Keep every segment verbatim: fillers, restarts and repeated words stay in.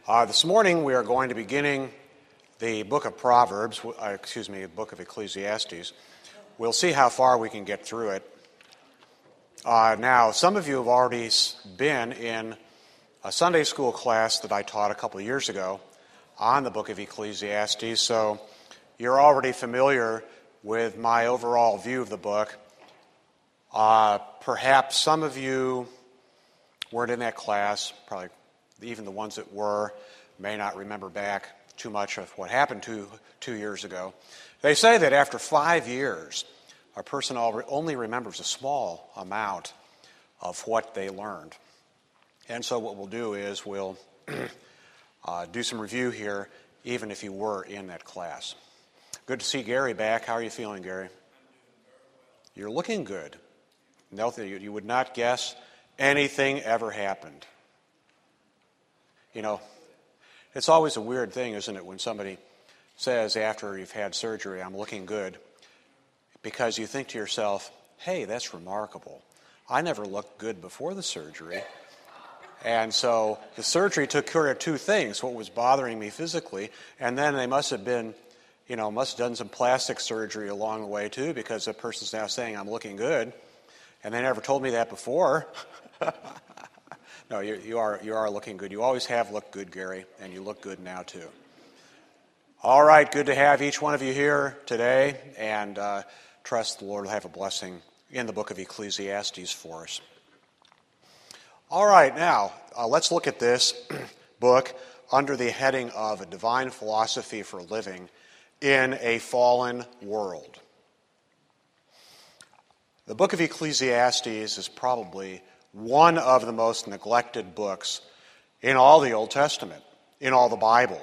Uh, this morning we are going to be beginning the book of Proverbs, uh, excuse me, the book of Ecclesiastes. We'll see how far we can get through it. Uh, now, some of you have already been in a Sunday school class that I taught a couple of years ago on the book of Ecclesiastes, so you're already familiar with my overall view of the book. Uh, perhaps some of you weren't in that class, probably even the ones that were may not remember back too much of what happened two, two years ago. They say that after five years, a person only remembers a small amount of what they learned. And so what we'll do is we'll uh, do some review here, even if you were in that class. Good to see Gary back. How are you feeling, Gary? You're looking good. No, you would not guess anything ever happened. You know, it's always a weird thing, isn't it, when somebody says after you've had surgery, I'm looking good, because you think to yourself, hey, that's remarkable. I never looked good before the surgery. And so the surgery took care of two things, what was bothering me physically, and then they must have been, you know, must have done some plastic surgery along the way too, because the person's now saying I'm looking good, and they never told me that before. No, you, you are you are looking good. You always have looked good, Gary, and you look good now too. All right, good to have each one of you here today, and uh, trust the Lord will have a blessing in the book of Ecclesiastes for us. All right, now uh, let's look at this book under the heading of A Divine Philosophy for Living in a Fallen World. The book of Ecclesiastes is probably one of the most neglected books in all the Old Testament, in all the Bible.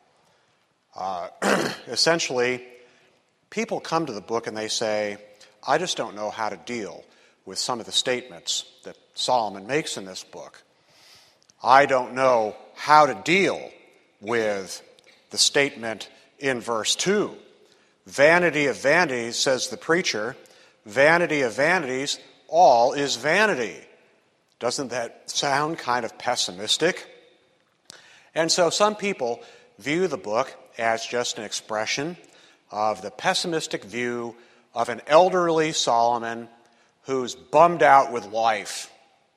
Uh, essentially, people come to the book and they say, I just don't know how to deal with some of the statements that Solomon makes in this book. I don't know how to deal with the statement in verse two. Vanity of vanities, says the preacher, vanity of vanities, all is vanity. Doesn't that sound kind of pessimistic? And so some people view the book as just an expression of the pessimistic view of an elderly Solomon who's bummed out with life.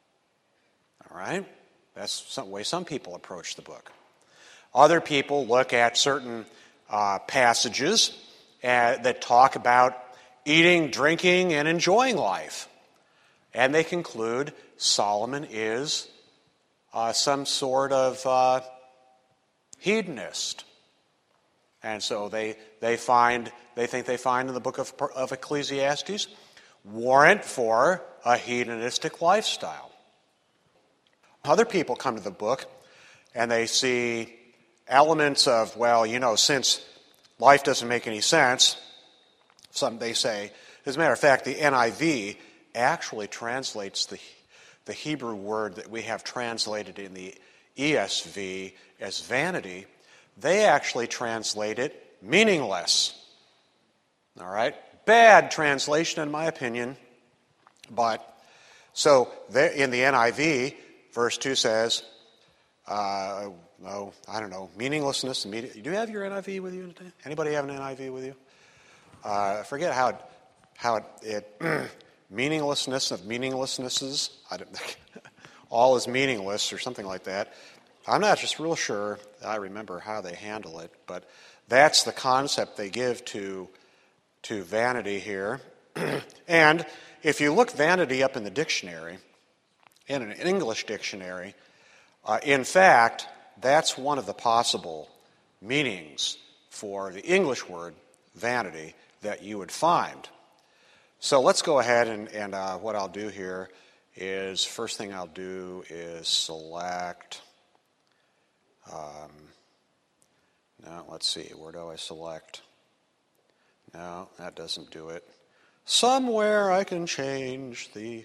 All right? That's the way some people approach the book. Other people look at certain uh, passages uh, that talk about eating, drinking, and enjoying life. And they conclude Solomon is uh, some sort of uh, hedonist. And so they they find they think they find in the book of, of Ecclesiastes warrant for a hedonistic lifestyle. Other people come to the book and they see elements of, well, you know, since life doesn't make any sense, some they say, as a matter of fact, the N I V actually translates the the Hebrew word that we have translated in the E S V as vanity. They actually translate it meaningless. All right? Bad translation, in my opinion. But, so there, in the N I V, verse two says, uh, no, I don't know, meaninglessness. Do you have your N I V with you today? Anybody have an N I V with you? Uh, I forget how it, how it, it meaninglessness of meaninglessnesses. I don't think all is meaningless or something like that. I'm not just real sure I remember how they handle it, but that's the concept they give to, to vanity here. And if you look vanity up in the dictionary, in an English dictionary, uh, in fact, that's one of the possible meanings for the English word vanity that you would find. So let's go ahead and, and uh, what I'll do here is, first thing I'll do is select, um, no, let's see, where do I select? No, that doesn't do it. Somewhere I can change the,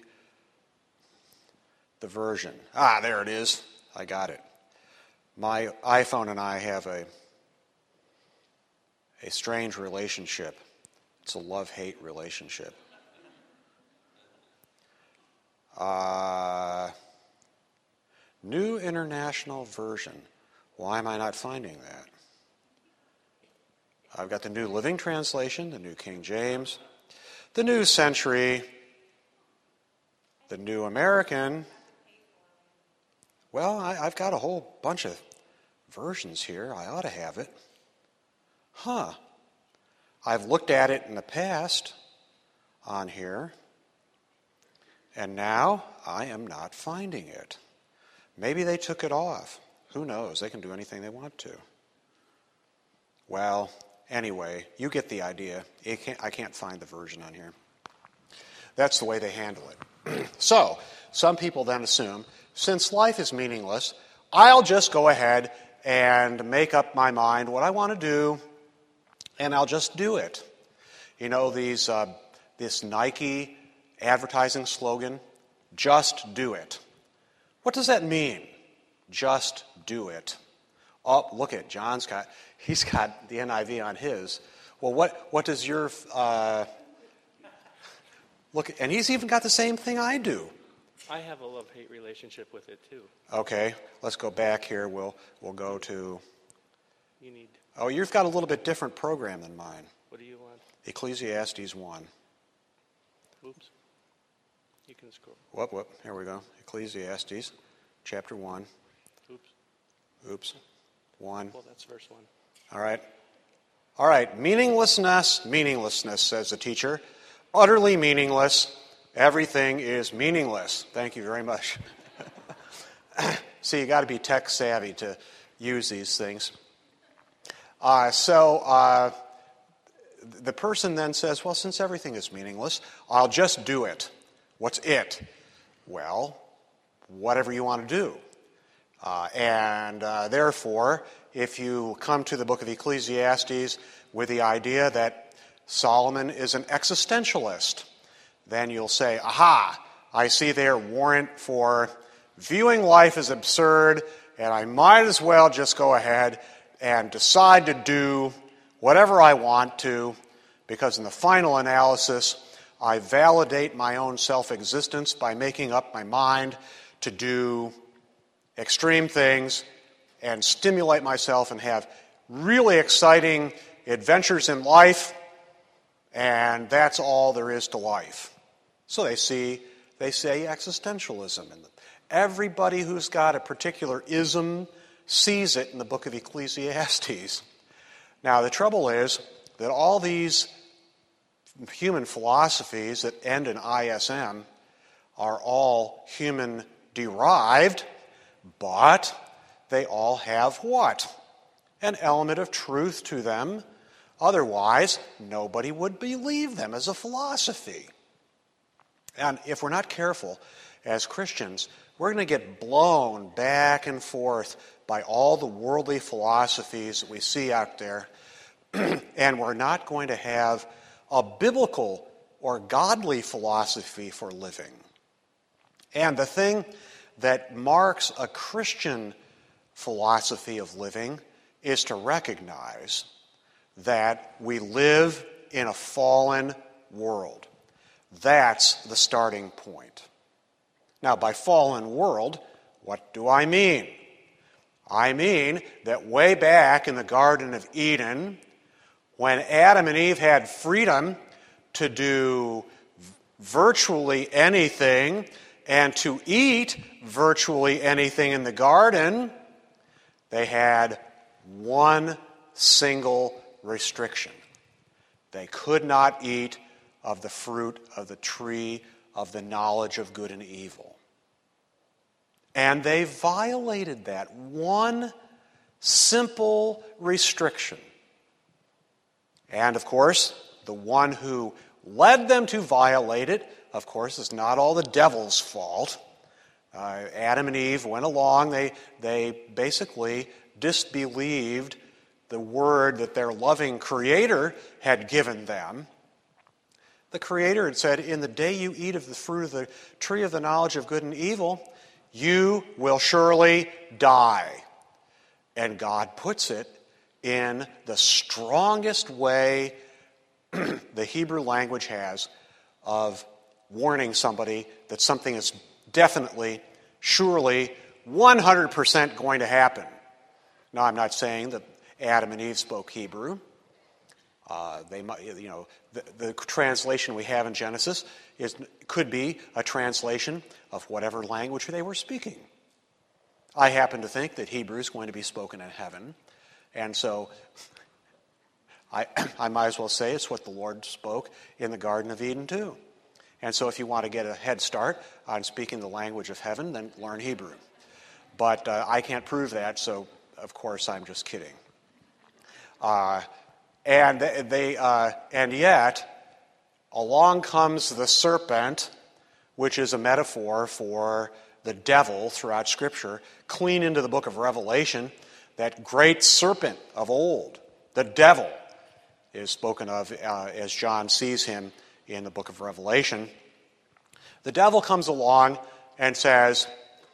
the version. Ah, there it is. I got it. My iPhone and I have a, a strange relationship. It's a love-hate relationship. Uh, New International Version. Why am I not finding that? I've got the New Living Translation, the New King James, the New Century, the New American. Well, I, I've got a whole bunch of versions here. I ought to have it. Huh. I've looked at it in the past on here, and now I am not finding it. Maybe they took it off. Who knows? They can do anything they want to. Well, anyway, you get the idea. It can't, I can't find the version on here. That's the way they handle it. So, some people then assume, since life is meaningless, I'll just go ahead and make up my mind what I want to do, and I'll just do it. You know, these uh, this Nike advertising slogan, just do it. What does that mean? Just do it. Oh, look at John's got, he's got the N I V on his. Well, what, what does your, uh, look, and he's even got the same thing I do. I have a love-hate relationship with it, too. Okay, let's go back here. We'll, we'll go to, You need, oh, you've got a little bit different program than mine. what do you want? Ecclesiastes one. Oops. You can scroll. Whoop, whoop, here we go. Ecclesiastes, chapter one. Oops. Oops, one. Well, that's verse one. All right. All right, meaninglessness, meaninglessness, says the teacher. Utterly meaningless. Everything is meaningless. Thank you very much. See, you got to be tech savvy to use these things. Uh, so uh, the person then says, well, since everything is meaningless, I'll just do it. What's it? Well, whatever you want to do. Uh, and uh, therefore, if you come to the book of Ecclesiastes with the idea that Solomon is an existentialist, then you'll say, aha, I see their warrant for viewing life as absurd, and I might as well just go ahead and decide to do whatever I want to, because in the final analysis, I validate my own self-existence by making up my mind to do extreme things and stimulate myself and have really exciting adventures in life, and that's all there is to life. So they see, they say existentialism. And everybody who's got a particular ism sees it in the book of Ecclesiastes. Now, the trouble is that all these human philosophies that end in I S M are all human-derived, but they all have what? An element of truth to them. Otherwise, nobody would believe them as a philosophy. And if we're not careful as Christians, we're going to get blown back and forth by all the worldly philosophies that we see out there, and we're not going to have a biblical or godly philosophy for living. And the thing that marks a Christian philosophy of living is to recognize that we live in a fallen world. That's the starting point. Now, by fallen world, what do I mean? I mean that way back in the Garden of Eden, when Adam and Eve had freedom to do virtually anything and to eat virtually anything in the garden, they had one single restriction. They could not eat of the fruit of the tree of the knowledge of good and evil. And they violated that one simple restriction. And, of course, the one who led them to violate it, of course, is not all the devil's fault. Uh, Adam and Eve went along. They, they basically disbelieved the word that their loving Creator had given them. The Creator had said, in the day you eat of the fruit of the tree of the knowledge of good and evil, you will surely die. And God puts it in the strongest way the Hebrew language has of warning somebody that something is definitely, surely, one hundred percent going to happen. Now, I'm not saying that Adam and Eve spoke Hebrew. Uh, they might, you know, the, the translation we have in Genesis is could be a translation of whatever language they were speaking. I happen to think that Hebrew is going to be spoken in heaven, and so I, I might as well say it's what the Lord spoke in the Garden of Eden too. And so if you want to get a head start on speaking the language of heaven, then learn Hebrew. But uh, I can't prove that, so of course I'm just kidding. Uh, and they, uh, and yet, along comes the serpent, which is a metaphor for the devil throughout Scripture, clean into the book of Revelation. That great serpent of old, the devil, is spoken of uh, as John sees him in the book of Revelation. The devil comes along and says,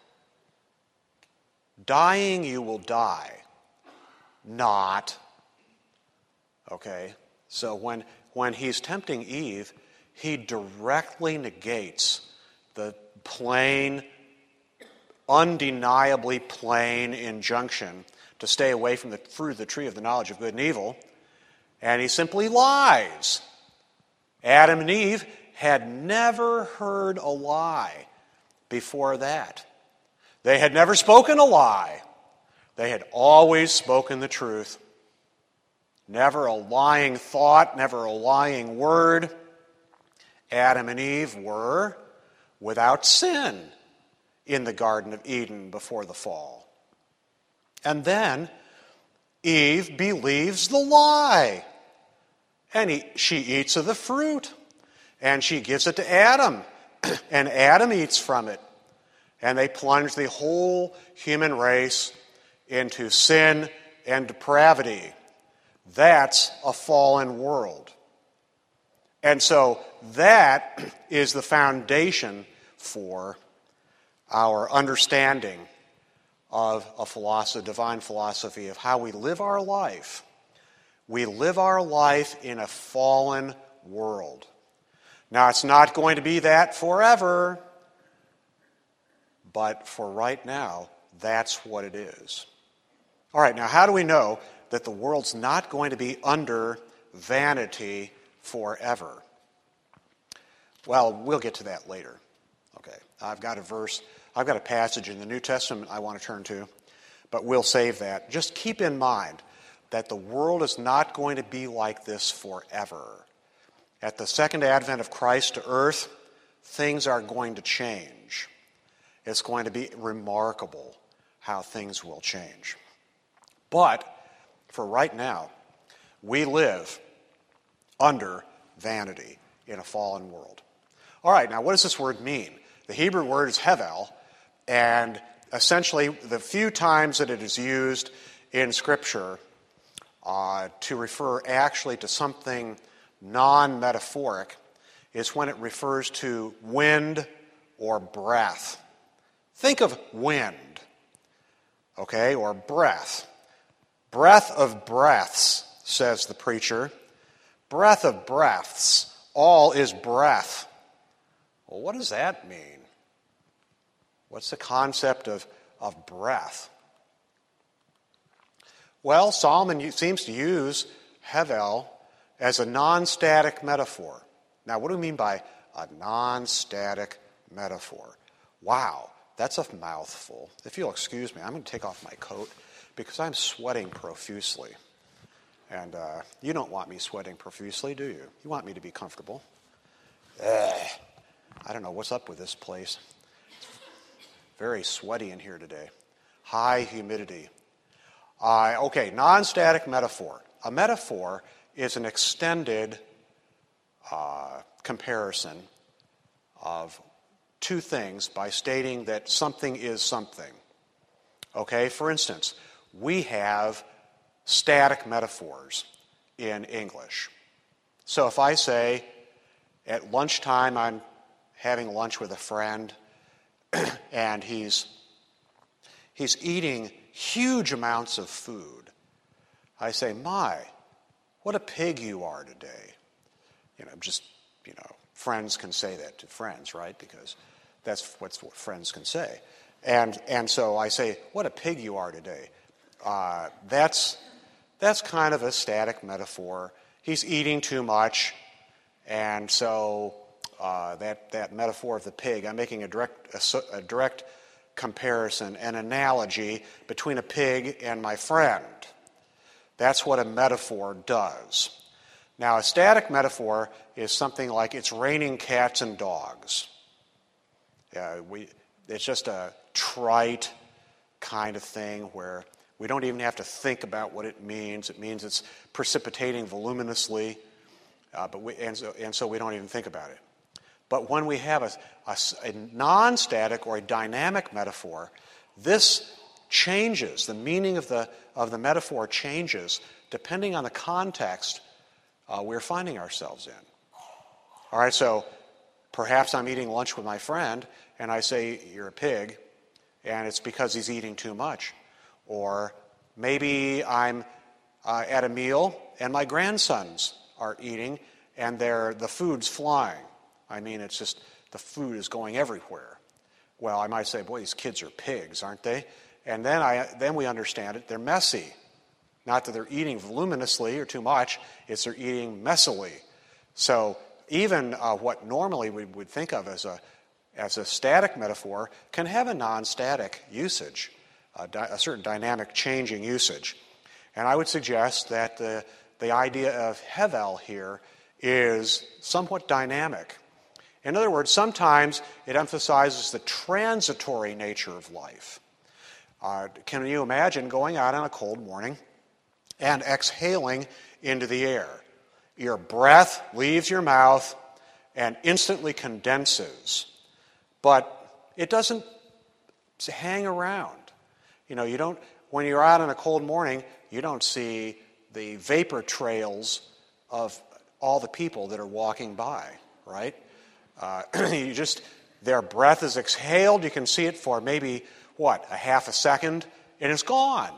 dying you will die, not. Okay? So when, when he's tempting Eve, he directly negates the plain, undeniably plain injunction to stay away from the fruit of the tree of the knowledge of good and evil, and he simply lies. Adam and Eve had never heard a lie before that. They had never spoken a lie. They had always spoken the truth. Never a lying thought, never a lying word. Adam and Eve were without sin in the Garden of Eden before the fall. And then Eve believes the lie. And he, she eats of the fruit. And she gives it to Adam. And Adam eats from it. And they plunge the whole human race into sin and depravity. That's a fallen world. And so that is the foundation for our understanding of a philosophy, divine philosophy of how we live our life. We live our life in a fallen world. Now, it's not going to be that forever, but for right now, that's what it is. All right, now how do we know that the world's not going to be under vanity forever? Well, we'll get to that later. Okay, I've got a verse, I've got a passage in the New Testament I want to turn to, but we'll save that. Just keep in mind that the world is not going to be like this forever. At the second advent of Christ to earth, things are going to change. It's going to be remarkable how things will change. But for right now, we live under vanity in a fallen world. All right, now what does this word mean? The Hebrew word is hevel, and essentially the few times that it is used in Scripture uh, to refer actually to something non-metaphoric is when it refers to wind or breath. Think of wind, okay, or breath. Breath of breaths, says the preacher. Breath of breaths. All is breath. Well, what does that mean? What's the concept of, of breath? Well, Solomon seems to use hevel as a non-static metaphor. Now, what do we mean by a non-static metaphor? Wow, that's a mouthful. If you'll excuse me, I'm going to take off my coat because I'm sweating profusely. And uh, you don't want me sweating profusely, do you? You want me to be comfortable. Ugh. I don't know what's up with this place. It's very sweaty in here today. High humidity. Uh, okay, non-static metaphor. A metaphor is an extended uh, comparison of two things by stating that something is something. Okay, for instance, we have static metaphors in English. So if I say, at lunchtime I'm having lunch with a friend, and he's he's eating huge amounts of food, I say, my, what a pig you are today. You know, just, you know, friends can say that to friends, right? Because that's what's what friends can say. And and so I say, what a pig you are today. uh, that's, that's kind of a static metaphor. He's eating too much, and so uh, that, that metaphor of the pig, I'm making a direct, a, a direct comparison, an analogy between a pig and my friend. That's what a metaphor does. Now, a static metaphor is something like it's raining cats and dogs. Uh, we, it's just a trite kind of thing where we don't even have to think about what it means. It means it's precipitating voluminously, uh, but we, and, so, and so we don't even think about it. But when we have a, a, a non-static or a dynamic metaphor, this changes. The meaning of the, of the metaphor changes depending on the context uh, we're finding ourselves in. All right, so perhaps I'm eating lunch with my friend, and I say, "You're a pig," and it's because he's eating too much. Or maybe I'm uh, at a meal, and my grandsons are eating, and they're, the food's flying. I mean, it's just, the food is going everywhere. Well, I might say, "Boy, these kids are pigs, aren't they?" And then I then we understand it, they're messy. Not that they're eating voluminously or too much, it's they're eating messily. So even uh, what normally we would think of as a, as a static metaphor can have a non-static usage, a, di- a certain dynamic changing usage. And I would suggest that the, the idea of hevel here is somewhat dynamic. In other words, sometimes it emphasizes the transitory nature of life. Uh, can you imagine going out on a cold morning and exhaling into the air? Your breath leaves your mouth and instantly condenses, but it doesn't hang around. You know, you don't, when you're out on a cold morning, you don't see the vapor trails of all the people that are walking by, right? Uh, you just, their breath is exhaled. You can see it for maybe, what, a half a second, and it's gone.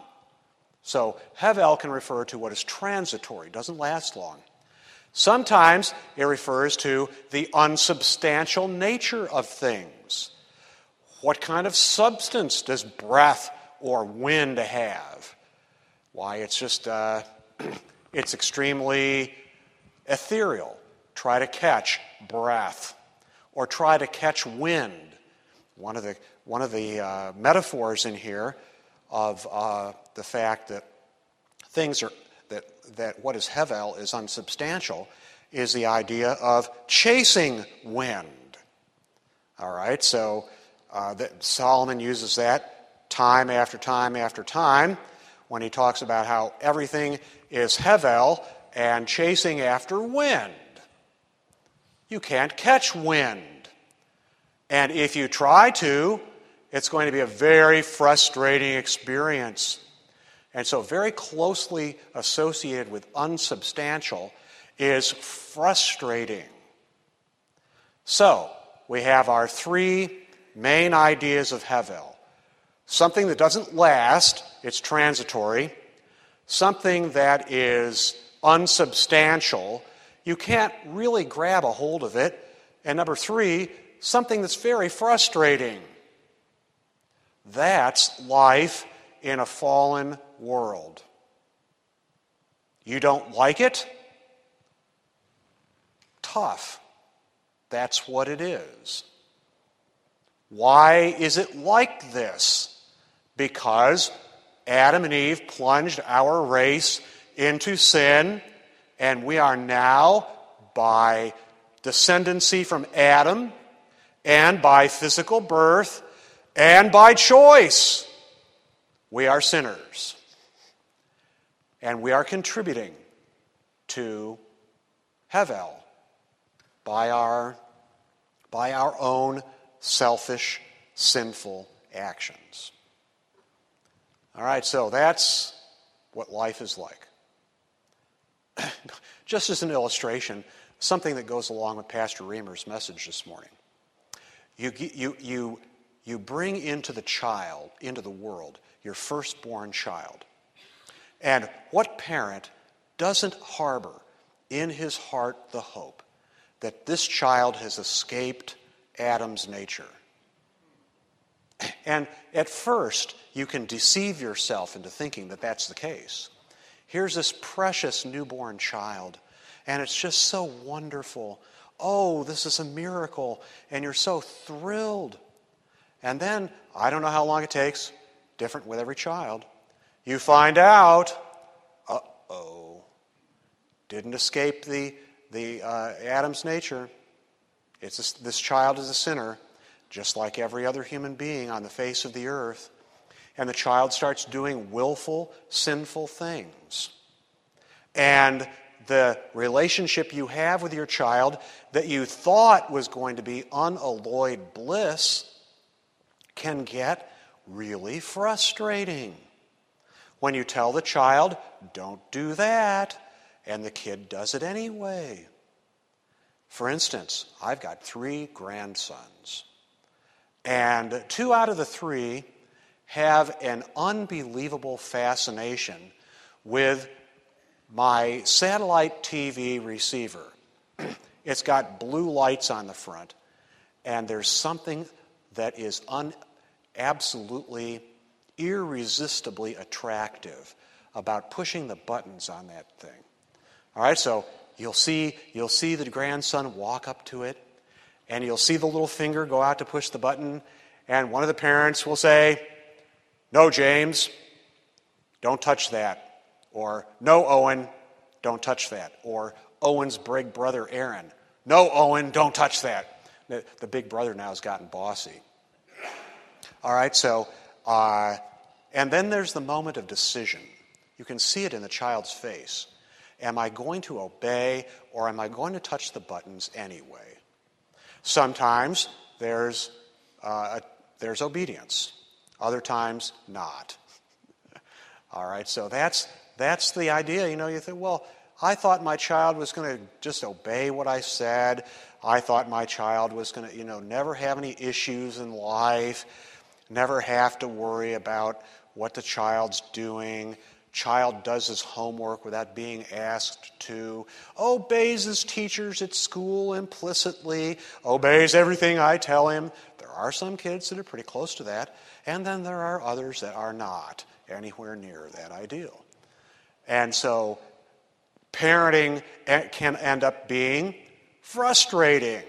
So hevel can refer to what is transitory, doesn't last long. Sometimes it refers to the unsubstantial nature of things. What kind of substance does breath or wind have? Why, it's just, uh, it's extremely ethereal. Try to catch breath or try to catch wind. One of the, one of the uh, metaphors in here of uh, the fact that things are, that, that what is hevel is unsubstantial, is the idea of chasing wind. All right, so uh, that Solomon uses that time after time after time when he talks about how everything is hevel and chasing after wind. You can't catch wind. And if you try to, it's going to be a very frustrating experience. And so very closely associated with unsubstantial is frustrating. So we have our three main ideas of hevel. Something that doesn't last, it's transitory. Something that is unsubstantial, you can't really grab a hold of it. And number three, something that's very frustrating. That's life in a fallen world. You don't like it? Tough. That's what it is. Why is it like this? Because Adam and Eve plunged our race into sin, and we are now, by descendancy from Adam, and by physical birth, and by choice, we are sinners. And we are contributing to hevel by our, by our own selfish, sinful actions. All right, so that's what life is like. Just as an illustration, something that goes along with Pastor Reamer's message this morning. You, you, you, you bring into the child, into the world, your firstborn child. And what parent doesn't harbor in his heart the hope that this child has escaped Adam's nature? And at first, you can deceive yourself into thinking that that's the case. Here's this precious newborn child, and it's just so wonderful. Oh, this is a miracle, and you're so thrilled. And then, I don't know how long it takes, different with every child, you find out, uh-oh, didn't escape the, the uh, Adam's nature. It's a, this child is a sinner, just like every other human being on the face of the earth. And the child starts doing willful, sinful things. And the relationship you have with your child that you thought was going to be unalloyed bliss can get really frustrating. When you tell the child, don't do that, and the kid does it anyway. For instance, I've got three grandsons, and two out of the three have an unbelievable fascination with my satellite T V receiver. It's got blue lights on the front, and there's something that is un- absolutely, irresistibly attractive about pushing the buttons on that thing. All right, so you'll see you'll see the grandson walk up to it, and you'll see the little finger go out to push the button, and one of the parents will say, "No, James, don't touch that." Or, "No, Owen, don't touch that." Or, Owen's big brother, Aaron, "No, Owen, don't touch that." The, the big brother now has gotten bossy. All right, so, uh, and then there's the moment of decision. You can see it in the child's face. Am I going to obey, or am I going to touch the buttons anyway? Sometimes there's, uh, there's obedience. Other times, not. All right, so that's that's the idea. You know, you think, well, I thought my child was going to just obey what I said. I thought my child was going to, you know, never have any issues in life, never have to worry about what the child's doing. Child does his homework without being asked to, obeys his teachers at school implicitly, obeys everything I tell him. There are some kids that are pretty close to that, and then there are others that are not anywhere near that ideal. And so parenting can end up being frustrating.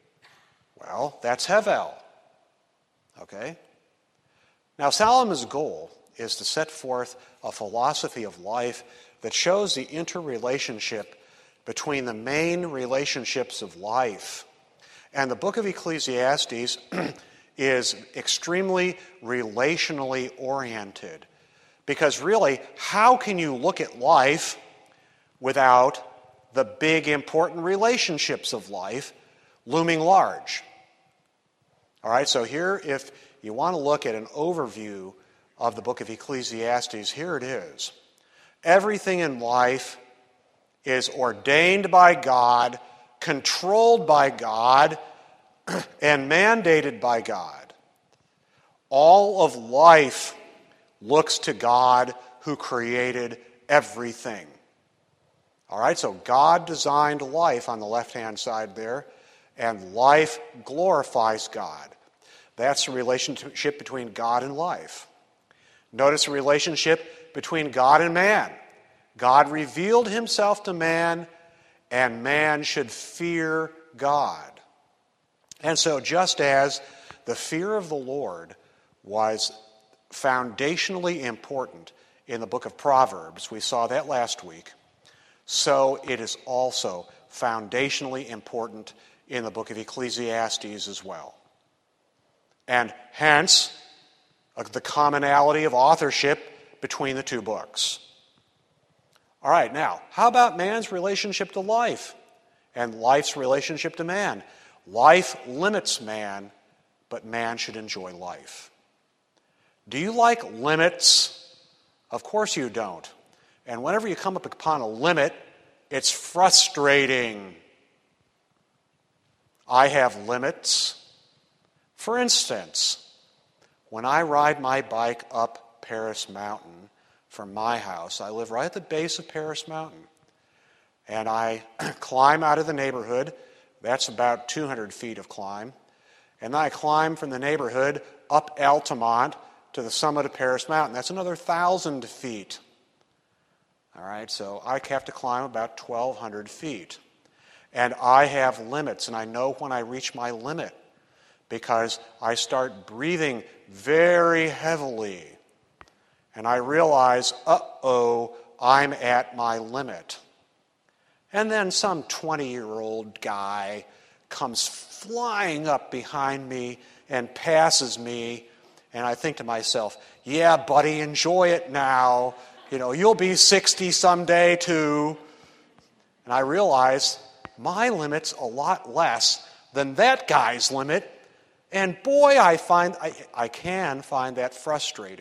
Well, that's Hevel. Okay? Now, Solomon's goal is to set forth a philosophy of life that shows the interrelationship between the main relationships of life. And the book of Ecclesiastes is extremely relationally oriented. Because really, how can you look at life without the big, important relationships of life looming large? All right, so here, if you want to look at an overview of the book of Ecclesiastes, here it is. Everything in life is ordained by God, controlled by God, and mandated by God. All of life looks to God who created everything. All right, so God designed life on the left-hand side there, and life glorifies God. That's the relationship between God and life. Notice the relationship between God and man. God revealed himself to man, and man should fear God. And so just as the fear of the Lord was foundationally important in the book of Proverbs, we saw that last week, so it is also foundationally important in the book of Ecclesiastes as well. And hence, the commonality of authorship between the two books. All right, now, how about man's relationship to life and life's relationship to man? Life limits man, but man should enjoy life. Do you like limits? Of course you don't. And whenever you come up upon a limit, it's frustrating. I have limits. For instance, when I ride my bike up Paris Mountain from my house, I live right at the base of Paris Mountain, and I climb out of the neighborhood. That's about two hundred feet of climb. And then I climb from the neighborhood up Altamont to the summit of Paris Mountain. That's another one thousand feet. All right, so I have to climb about twelve hundred feet. And I have limits, and I know when I reach my limit because I start breathing very heavily. And I realize, uh-oh, I'm at my limit. And then some twenty-year-old guy comes flying up behind me and passes me, and I think to myself, yeah, buddy, enjoy it now. You know, you'll be sixty someday too. And I realize my limit's a lot less than that guy's limit, and boy, I find I, I can find that frustrating.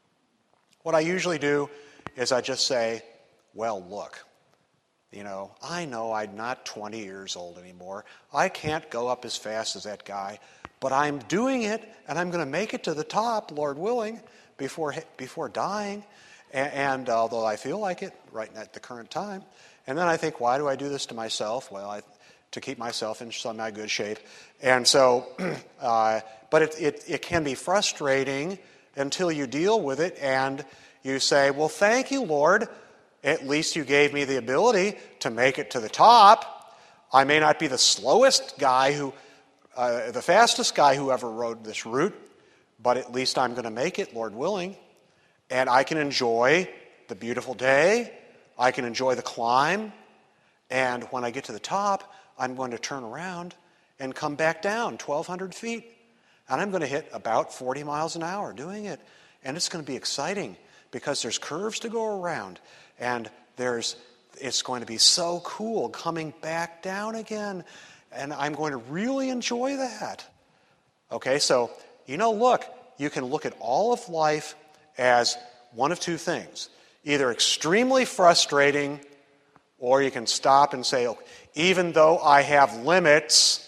What I usually do is I just say, well, look, you know, I know I'm not twenty years old anymore. I can't go up as fast as that guy, but I'm doing it, and I'm going to make it to the top, Lord willing, before before dying. And, and uh, although I feel like it right at the current time, and then I think, why do I do this to myself? Well, I, to keep myself in semi good shape. And so, uh, but it, it it can be frustrating until you deal with it, and you say, well, thank you, Lord. At least you gave me the ability to make it to the top. I may not be the slowest guy who, uh, the fastest guy who ever rode this route, but at least I'm going to make it, Lord willing. And I can enjoy the beautiful day. I can enjoy the climb. And when I get to the top, I'm going to turn around and come back down twelve hundred feet. And I'm going to hit about forty miles an hour doing it. And it's going to be exciting because there's curves to go around. And there's, it's going to be so cool coming back down again. And I'm going to really enjoy that. Okay, so, you know, look, you can look at all of life as one of two things. Either extremely frustrating, or you can stop and say, oh, even though I have limits,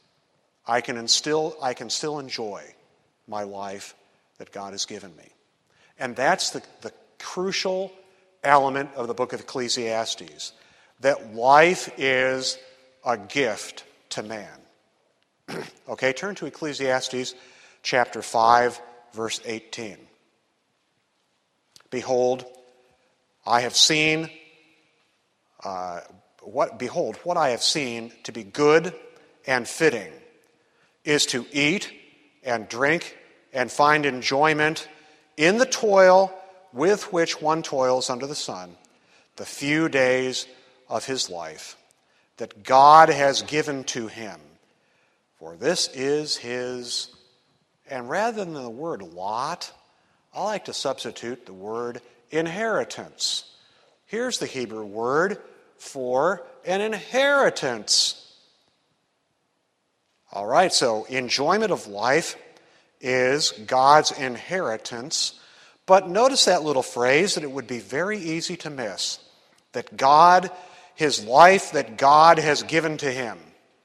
I can still, I can still enjoy my life that God has given me. And that's the, the crucial element of the book of Ecclesiastes, that life is a gift to man. Okay, turn to Ecclesiastes chapter five, verse eighteen. Behold, I have seen, uh, what? Behold, what I have seen to be good and fitting is to eat and drink and find enjoyment in the toil with which one toils under the sun, the few days of his life that God has given to him. For this is his, and rather than the word lot, I like to substitute the word inheritance. Here's the Hebrew word for an inheritance. All right, so enjoyment of life is God's inheritance. But notice that little phrase that it would be very easy to miss. That God, his life that God has given to him.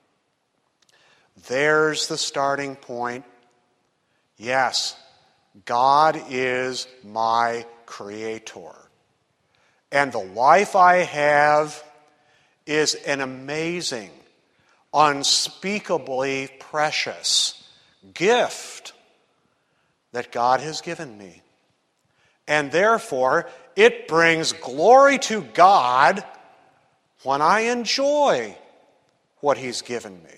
There's the starting point. Yes, God is my creator. And the life I have is an amazing, unspeakably precious gift that God has given me. And therefore, it brings glory to God when I enjoy what he's given me.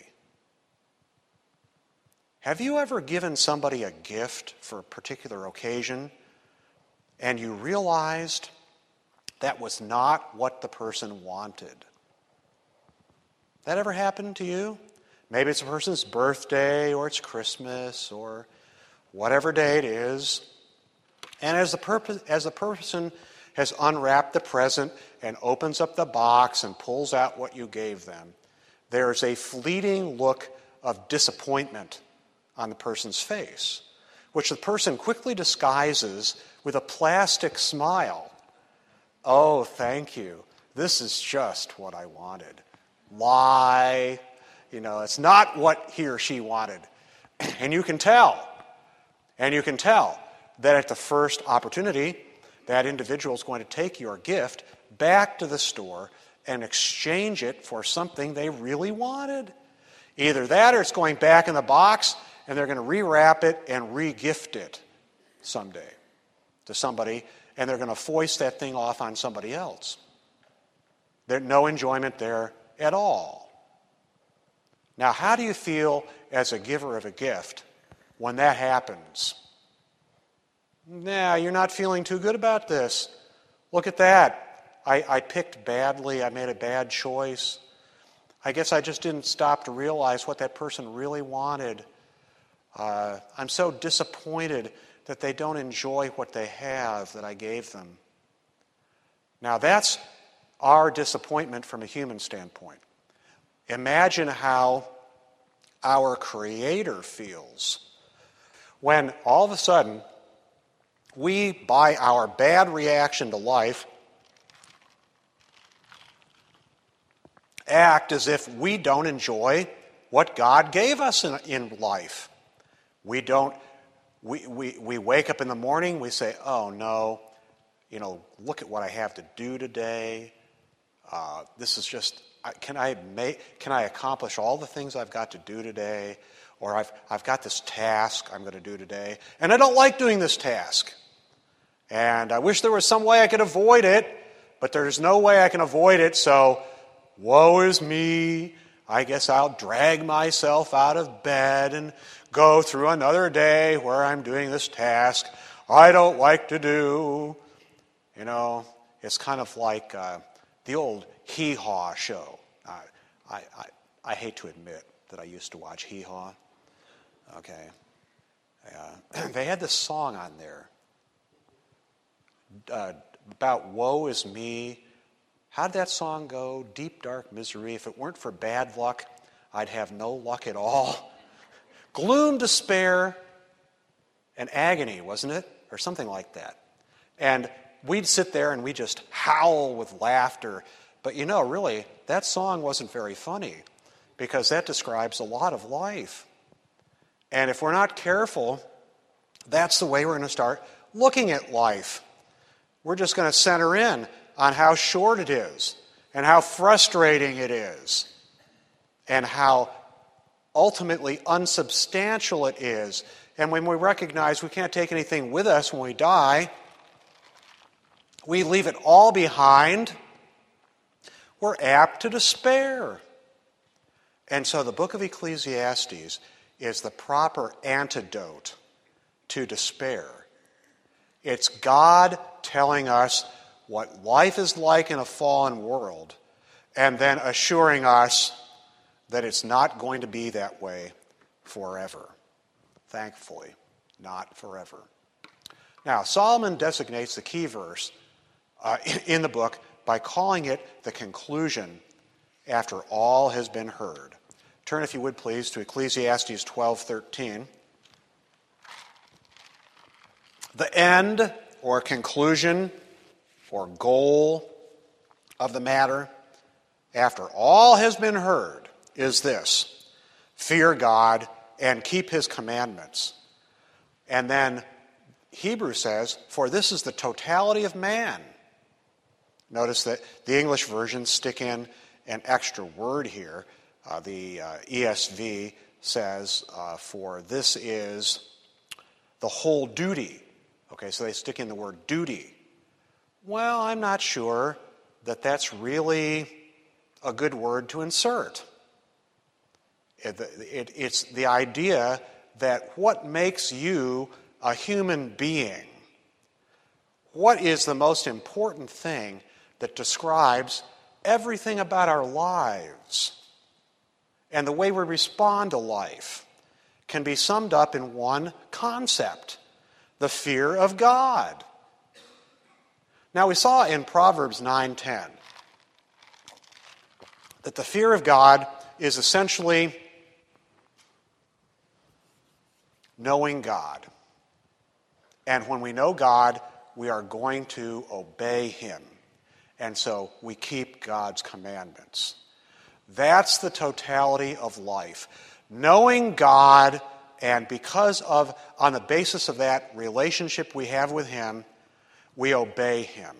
Have you ever given somebody a gift for a particular occasion and you realized that was not what the person wanted? That ever happened to you? Maybe it's a person's birthday or it's Christmas or whatever day it is. And as the, purpose, as the person has unwrapped the present and opens up the box and pulls out what you gave them, there's a fleeting look of disappointment on the person's face, which the person quickly disguises with a plastic smile. Oh, thank you. This is just what I wanted. Lie. You know, it's not what he or she wanted. And you can tell. And you can tell that at the first opportunity, that individual is going to take your gift back to the store and exchange it for something they really wanted. Either that or it's going back in the box and they're going to rewrap it and re-gift it someday to somebody, and they're going to foist that thing off on somebody else. There's no enjoyment there at all. Now, how do you feel as a giver of a gift when that happens? Nah, you're not feeling too good about this. Look at that. I, I picked badly. I made a bad choice. I guess I just didn't stop to realize what that person really wanted. Uh, I'm so disappointed that they don't enjoy what they have that I gave them. Now, that's our disappointment from a human standpoint. Imagine how our Creator feels when all of a sudden we, by our bad reaction to life, act as if we don't enjoy what God gave us in, in life. We don't, we, we, we wake up in the morning, we say, oh no, you know, look at what I have to do today. Uh, this is just, can I make, can I accomplish all the things I've got to do today? Or I've, I've got this task I'm going to do today, and I don't like doing this task. And I wish there was some way I could avoid it, but there's no way I can avoid it, so woe is me. I guess I'll drag myself out of bed and go through another day where I'm doing this task I don't like to do. You know, it's kind of like uh, the old Hee Haw show. Uh, I, I, I hate to admit that I used to watch Hee Haw. Okay. Uh, they had this song on there uh, about woe is me. How did that song go? Deep, dark misery. If it weren't for bad luck, I'd have no luck at all. Gloom, despair, and agony, wasn't it? Or something like that. And we'd sit there and we'd just howl with laughter. But you know, really, that song wasn't very funny because that describes a lot of life. And if we're not careful, that's the way we're going to start looking at life. We're just going to center in on how short it is and how frustrating it is and how ultimately unsubstantial it is. And when we recognize we can't take anything with us when we die, we leave it all behind, we're apt to despair. And so the book of Ecclesiastes is the proper antidote to despair. It's God telling us what life is like in a fallen world, and then assuring us that it's not going to be that way forever. Thankfully, not forever. Now, Solomon designates the key verse uh, in the book by calling it the conclusion after all has been heard. Turn, if you would please, to Ecclesiastes twelve thirteen. The end or conclusion or goal of the matter, after all has been heard, is this: fear God and keep his commandments. And then Hebrews says, for this is the totality of man. Notice that the English versions stick in an extra word here. Uh, the uh, E S V says, uh, for this is the whole duty. Okay, so they stick in the word duty. Well, I'm not sure that that's really a good word to insert. It, it, it's the idea that what makes you a human being, what is the most important thing that describes everything about our lives and the way we respond to life, can be summed up in one concept: the fear of God. Now, we saw in Proverbs nine ten that the fear of God is essentially knowing God. And when we know God, we are going to obey him. And so we keep God's commandments. That's the totality of life. Knowing God, and because of, on the basis of that relationship we have with him, we obey him.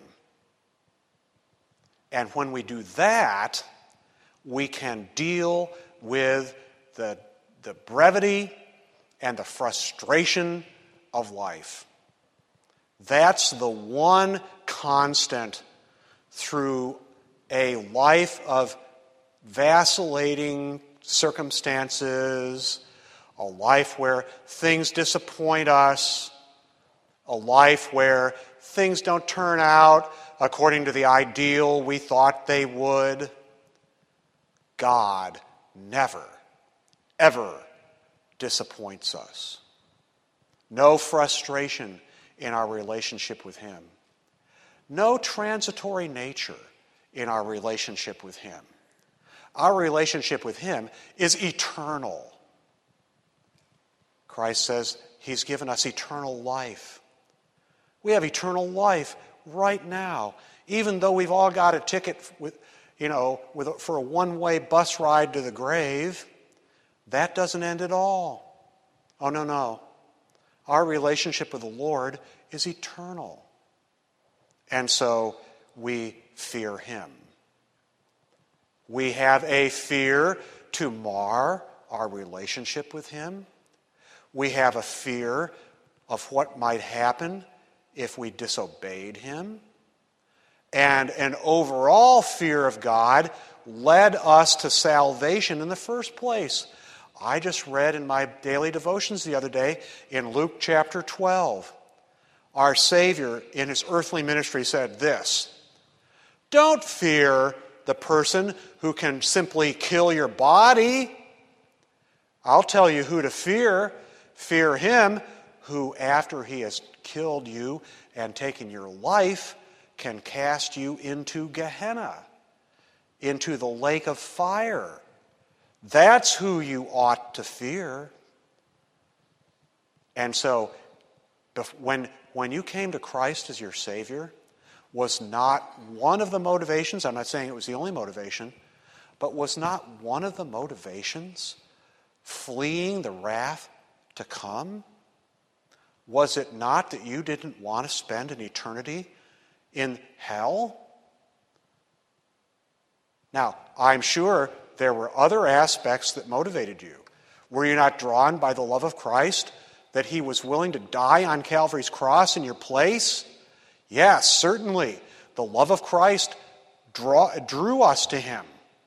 And when we do that, we can deal with the, the brevity and the frustration of life. That's the one constant through a life of vacillating circumstances, a life where things disappoint us, a life where things don't turn out according to the ideal we thought they would. God never, ever disappoints us. No frustration in our relationship with Him. No transitory nature in our relationship with Him. Our relationship with Him is eternal. Christ says He's given us eternal life. We have eternal life right now, even though we've all got a ticket with, you know, with, for a one-way bus ride to the grave. That doesn't end at all. Oh, no, no. Our relationship with the Lord is eternal. And so we fear Him. We have a fear to mar our relationship with Him. We have a fear of what might happen if we disobeyed Him. And an overall fear of God led us to salvation in the first place. I just read in my daily devotions the other day in Luke chapter twelve, our Savior in His earthly ministry said this: "Don't fear the person who can simply kill your body. I'll tell you who to fear. Fear Him who, after He has killed you and taken your life, can cast you into Gehenna, into the lake of fire. That's who you ought to fear." And so, when, when you came to Christ as your Savior, was not one of the motivations, I'm not saying it was the only motivation, but was not one of the motivations fleeing the wrath to come? Was it not that you didn't want to spend an eternity in hell? Now, I'm sure there were other aspects that motivated you. Were you not drawn by the love of Christ, that He was willing to die on Calvary's cross in your place? Yes, certainly. The love of Christ draw, drew us to Him.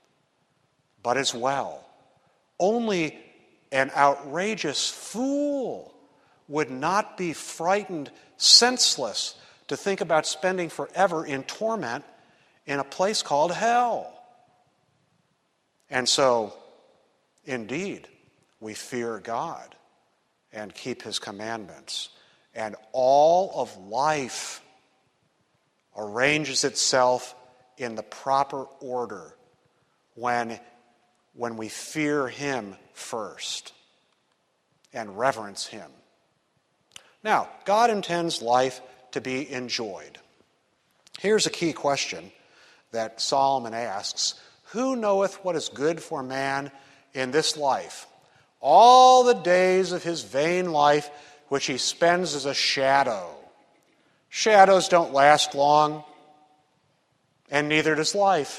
But as well, only an outrageous fool would not be frightened, senseless, to think about spending forever in torment in a place called hell. And so, indeed, we fear God and keep His commandments. And all of life arranges itself in the proper order when, when we fear Him first and reverence Him. Now, God intends life to be enjoyed. Here's a key question that Solomon asks: who knoweth what is good for man in this life? All the days of his vain life which he spends as a shadow. Shadows don't last long, and neither does life.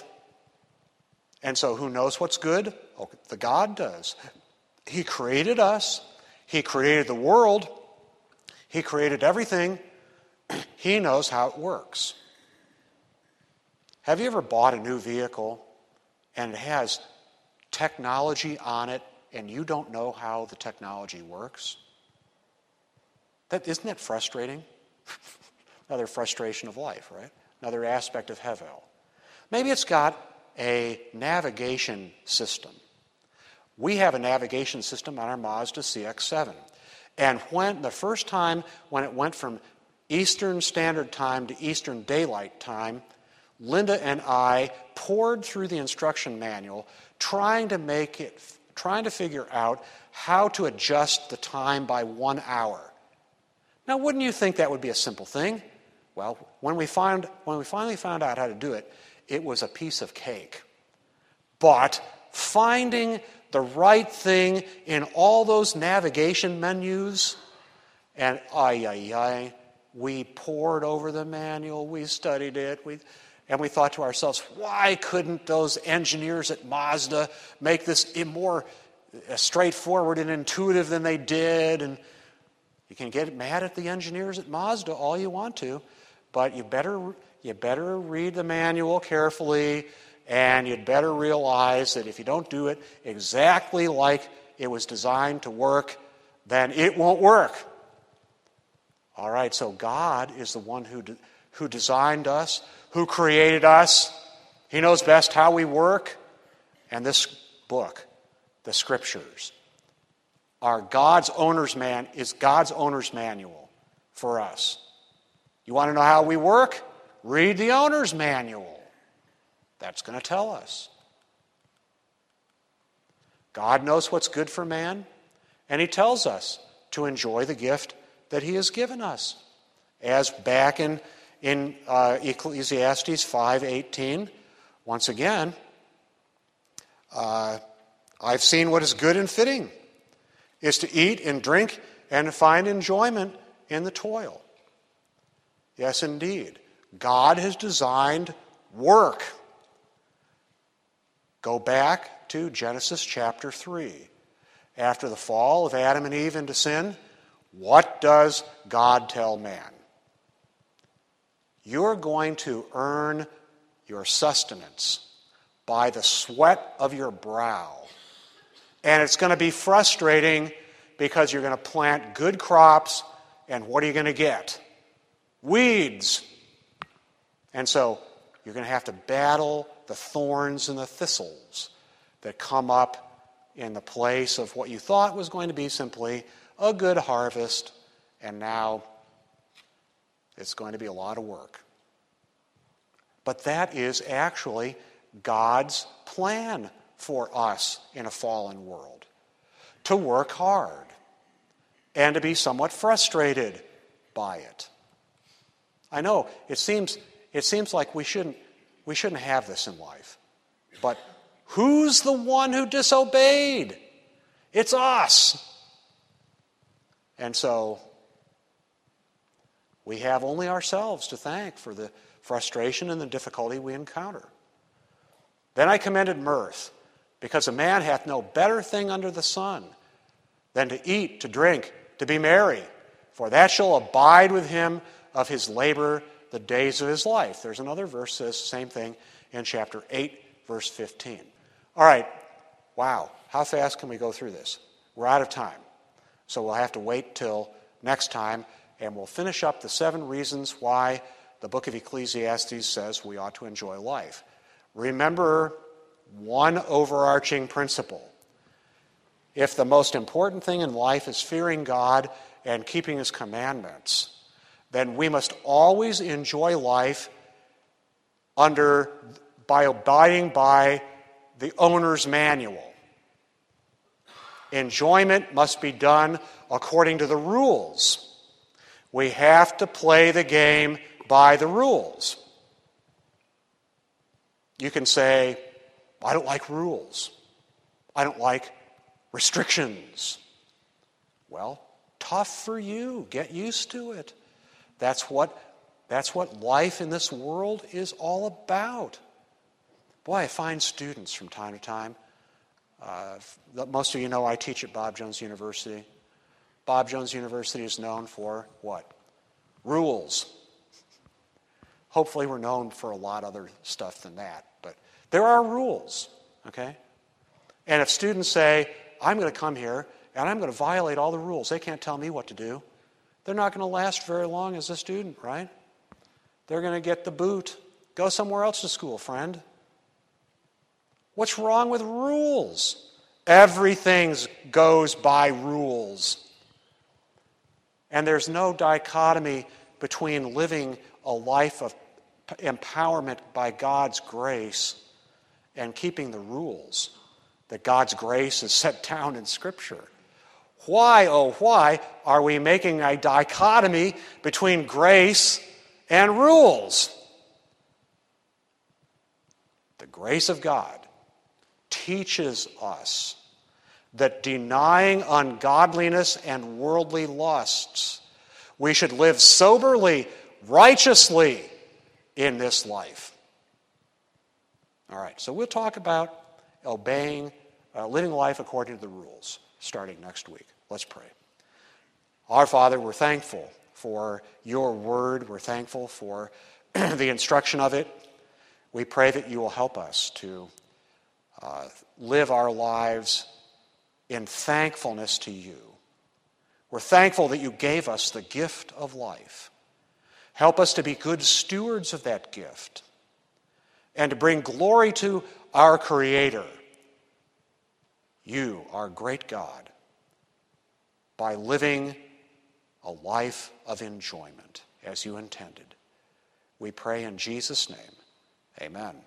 And so who knows what's good? Oh, the God does. He created us. He created the world. He created everything. He knows how it works. Have you ever bought a new vehicle and it has technology on it and you don't know how the technology works? That, isn't that frustrating? Another frustration of life, right? Another aspect of Hevel. Maybe it's got a navigation system. We have a navigation system on our Mazda C X seven. And when the first time when it went from Eastern Standard Time to Eastern Daylight Time, Linda and I poured through the instruction manual trying to make it, trying to figure out how to adjust the time by one hour. Now, wouldn't you think that would be a simple thing? Well, when we found, when we finally found out how to do it, it was a piece of cake. But finding the right thing in all those navigation menus, and ay, ay, ay, we pored over the manual, we studied it, we, and we thought to ourselves, why couldn't those engineers at Mazda make this more straightforward and intuitive than they did. And you can get mad at the engineers at Mazda all you want to, but you better you better read the manual carefully, and you'd better realize that if you don't do it exactly like it was designed to work, then it won't work. All right, so God is the one who de- who designed us, who created us. He knows best how we work. And this book, the Scriptures, are God's owner's man is God's owner's manual for us. You want to know how we work? Read the owner's manual. That's going to tell us. God knows what's good for man, and He tells us to enjoy the gift that He has given us. As back in, in uh, Ecclesiastes five eighteen, once again, uh, I've seen what is good and fitting, is to eat and drink and to find enjoyment in the toil. Yes, indeed. God has designed work. Go back to Genesis chapter three. After the fall of Adam and Eve into sin, what does God tell man? You're going to earn your sustenance by the sweat of your brow. And it's going to be frustrating because you're going to plant good crops, and what are you going to get? Weeds. And so you're going to have to battle the thorns and the thistles that come up in the place of what you thought was going to be simply a good harvest, and now it's going to be a lot of work. But that is actually God's plan for us in a fallen world. To work hard and to be somewhat frustrated by it. I know it seems it seems like we shouldn't we shouldn't have this in life. But who's the one who disobeyed? It's us. And so we have only ourselves to thank for the frustration and the difficulty we encounter. Then I commended mirth, because a man hath no better thing under the sun than to eat, to drink, to be merry, for that shall abide with him of his labor the days of his life. There's another verse that says the same thing in chapter eight, verse fifteen. All right, wow, how fast can we go through this? We're out of time. So we'll have to wait till next time, and we'll finish up the seven reasons why the book of Ecclesiastes says we ought to enjoy life. Remember one overarching principle. If the most important thing in life is fearing God and keeping His commandments, then we must always enjoy life under by abiding by the owner's manual. Enjoyment must be done according to the rules. We have to play the game by the rules. You can say, I don't like rules. I don't like restrictions. Well, tough for you. Get used to it. That's what, that's what life in this world is all about. Boy, I find students from time to time. Uh, most of you know I teach at Bob Jones University. Bob Jones University is known for what? Rules. Hopefully we're known for a lot other stuff than that. But there are rules, okay? And if students say, I'm going to come here and I'm going to violate all the rules, they can't tell me what to do, they're not going to last very long as a student, right? They're going to get the boot. Go somewhere else to school, friend. What's wrong with rules? Everything goes by rules. And there's no dichotomy between living a life of empowerment by God's grace and keeping the rules that God's grace is set down in Scripture. Why, oh why, are we making a dichotomy between grace and rules? The grace of God teaches us that denying ungodliness and worldly lusts, we should live soberly, righteously in this life. All right, so we'll talk about obeying uh, living life according to the rules, starting next week. Let's pray. Our Father, we're thankful for your word. We're thankful for the instruction of it. We pray that you will help us to uh, live our lives in thankfulness to you. We're thankful that you gave us the gift of life. Help us to be good stewards of that gift and to bring glory to our Creator, you, our great God, by living a life of enjoyment as you intended. We pray in Jesus' name. Amen.